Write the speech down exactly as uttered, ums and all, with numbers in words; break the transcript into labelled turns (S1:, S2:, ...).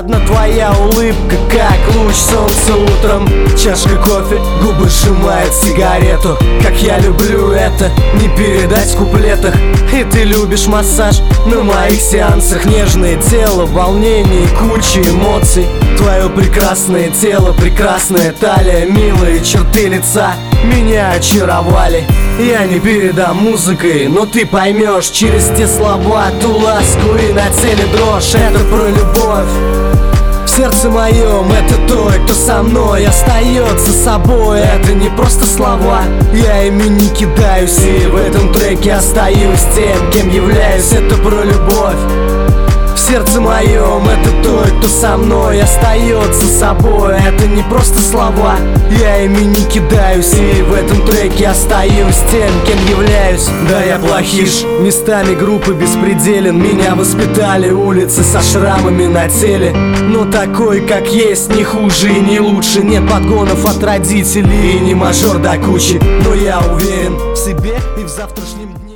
S1: Одна твоя улыбка, как луч солнца утром. Чашка кофе, губы сжимают сигарету. Как я люблю это, не передать в куплетах. И ты любишь массаж на моих сеансах. Нежное тело, волнение, куча эмоций. Твое прекрасное тело, прекрасная талия, милые черты лица меня очаровали. Я не передам музыкой, но ты поймешь через те слова, ту ласку и на теле дрожь. Это про любовь. В сердце моем это той, кто со мной остается собой. Это не просто слова, я ими не кидаюсь. И в этом треке остаюсь тем, кем являюсь. Это про любовь. В сердце моем это той, кто со мной остается собой. Это не просто слова, я ими не кидаюсь. И в этом треке остаюсь тем, кем являюсь. Да, я плохиш, местами группы беспределен. Меня воспитали улицы со шрамами на теле. Но такой, как есть, не хуже и не лучше. Нет подгонов от родителей и не мажор до кучи. Но я уверен в себе и в завтрашнем дне.